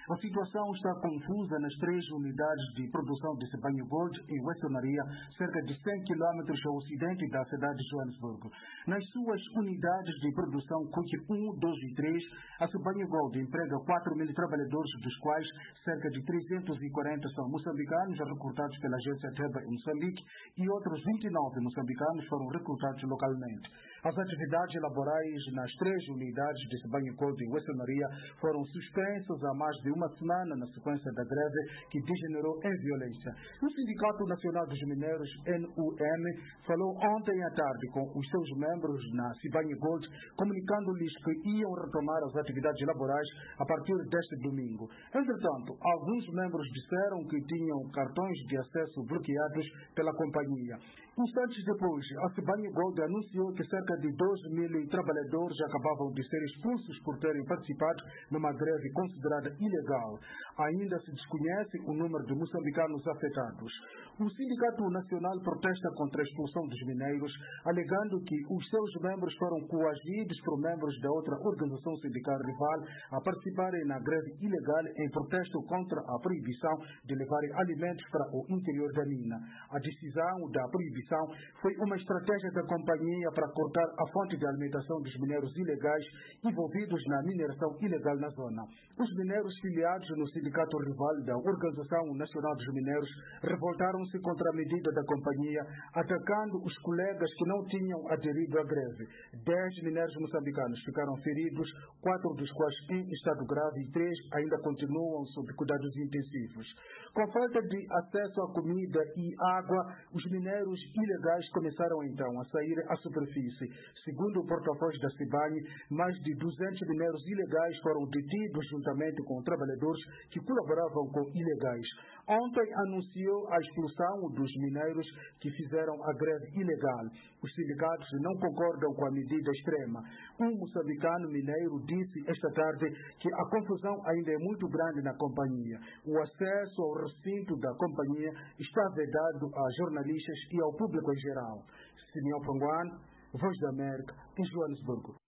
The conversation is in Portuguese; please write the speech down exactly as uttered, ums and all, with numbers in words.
A situação está confusa nas três unidades de produção de Sibanye Gold em Wessonaria, cerca de cem quilômetros ao ocidente da cidade de Joanesburgo. Nas suas unidades de produção Cook um, dois e três, a Sibanye Gold emprega quatro mil trabalhadores, dos quais cerca de trezentos e quarenta são moçambicanos recrutados pela agência Teba em Moçambique e outros vinte e nove moçambicanos foram recrutados localmente. As atividades laborais nas três unidades de Sibanye Gold em Wessonaria foram suspensas há mais de uma semana na sequência da greve que degenerou em violência. O Sindicato Nacional dos Mineiros, N U M, falou ontem à tarde com os seus membros na Sibanye Gold, comunicando-lhes que iam retomar as atividades laborais a partir deste domingo. Entretanto, alguns membros disseram que tinham cartões de acesso bloqueados pela companhia. Instantes depois, a Sibanye Gold anunciou que cerca de doze mil trabalhadores acabavam de ser expulsos por terem participado numa greve considerada ilegal. Ainda se desconhece o número de moçambicanos afetados. O Sindicato Nacional protesta contra a expulsão dos mineiros, alegando que os seus membros foram coagidos por membros da outra organização sindical rival a participarem na greve ilegal em protesto contra a proibição de levarem alimentos para o interior da mina. A decisão da proibição foi uma estratégia da companhia para cortar a fonte de alimentação dos mineiros ilegais envolvidos na mineração ilegal na zona. Os mineiros filiados no sindicato rival da Organização Nacional dos Mineiros revoltaram-se contra a medida da companhia, atacando os colegas que não tinham aderido à greve. Dez mineiros moçambicanos ficaram feridos, quatro dos quais em estado grave e três ainda continuam sob cuidados intensivos. Com falta de acesso à comida e água, os mineiros ilegais começaram então a sair à superfície. Segundo o porta-voz da Sibanye, mais de duzentos mineiros ilegais foram detidos juntamente com trabalhadores que colaboravam com ilegais. Ontem anunciou a expulsão dos mineiros que fizeram a greve ilegal. Os sindicatos não concordam com a medida extrema. Um moçambicano mineiro disse esta tarde que a confusão ainda é muito grande na companhia. O acesso ao recinto da companhia está vedado a jornalistas e ao público em geral. Simeão Panguan, Voz da América, em Joanesburgo.